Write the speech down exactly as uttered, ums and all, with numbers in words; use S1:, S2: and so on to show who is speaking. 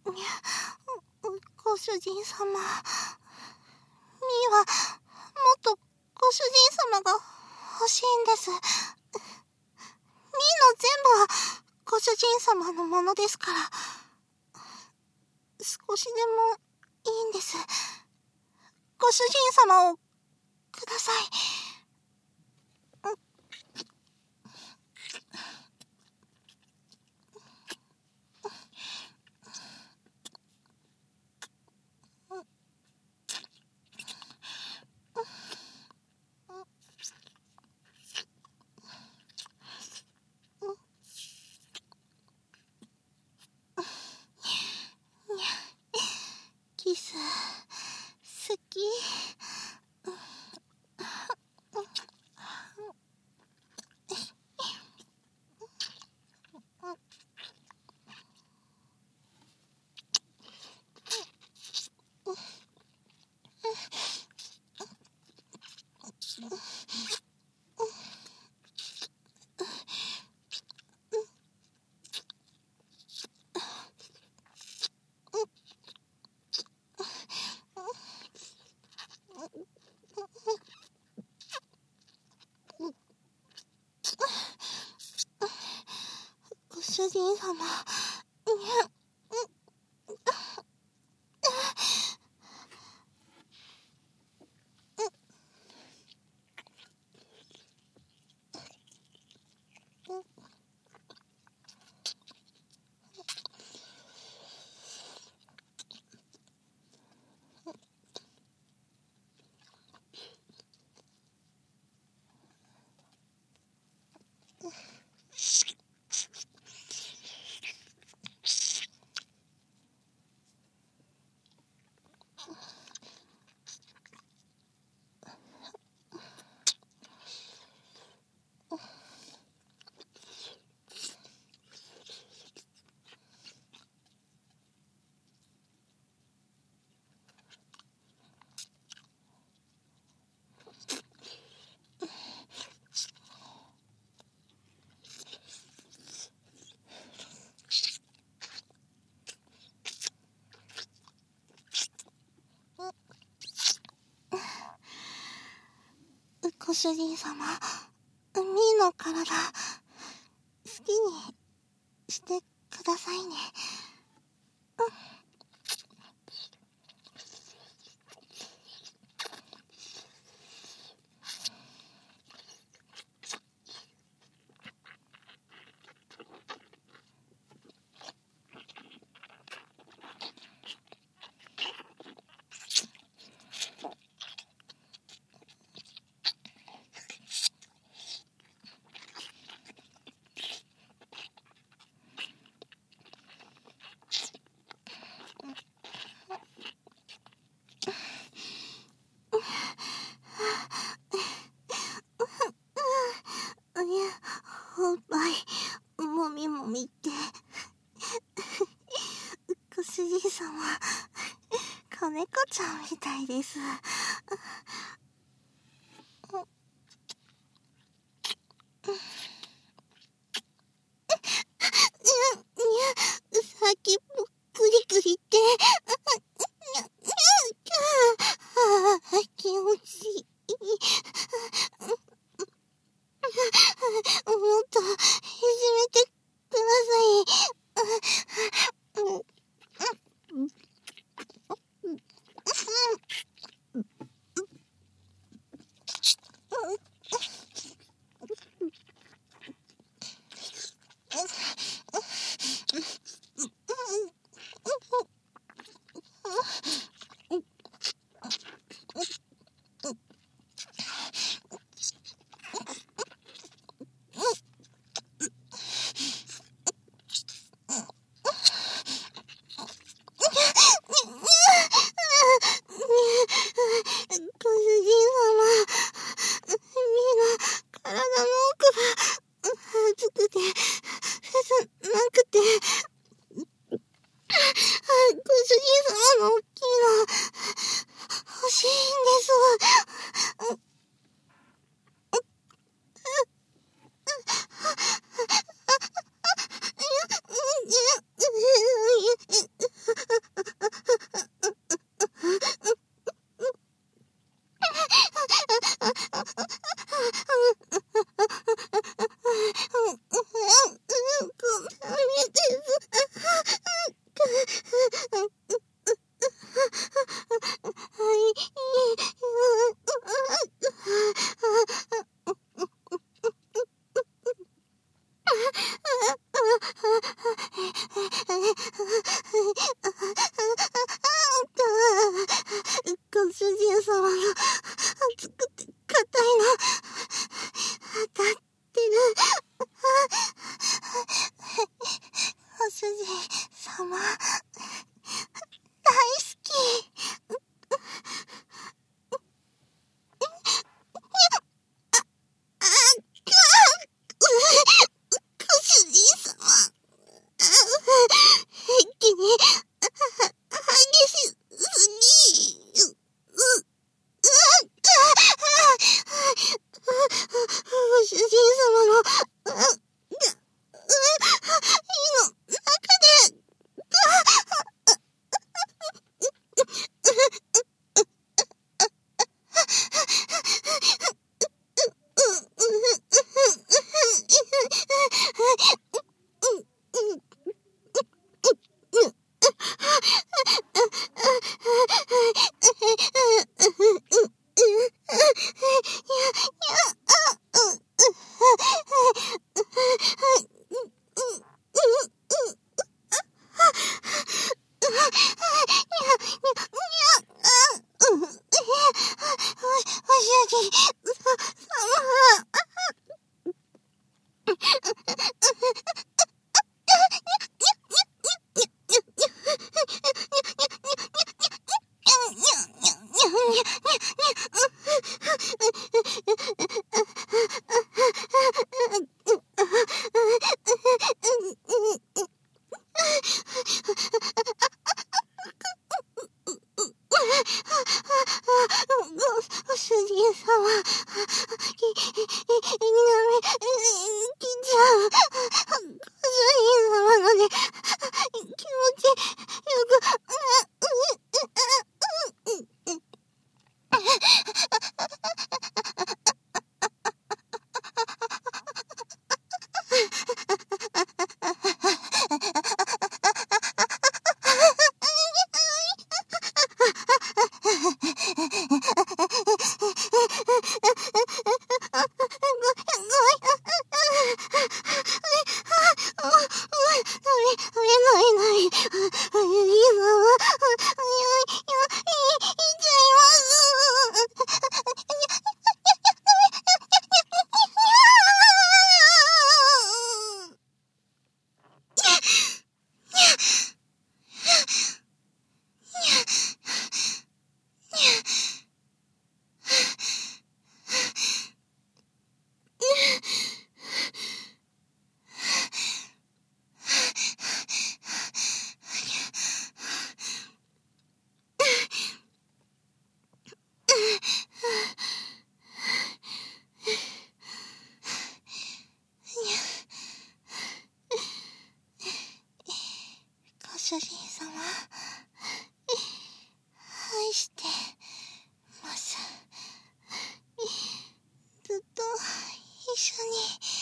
S1: ご主人様、みーはもっとご主人様が欲しいんです。みーの全部はご主人様のものですから、少しでもいいんです。ご主人様をください。キス好き。ご主人様、ご主人様、みーの体、好きにしてくださいね。おっぱい、もみもみって。ご主人様、子猫ちゃんみたいです。さっきぽクリクリって。気持ちいい。もっといじめてください。 ご主人様の熱くて硬いの当たってる。ご主人様大好き。ご主人様一気に激しすぎ。ご主人様の胃の中でご主人様、き、き、き、きちゃう。ご主人様のね、気持ちよく、ご主人様、愛してます。ずっと一緒に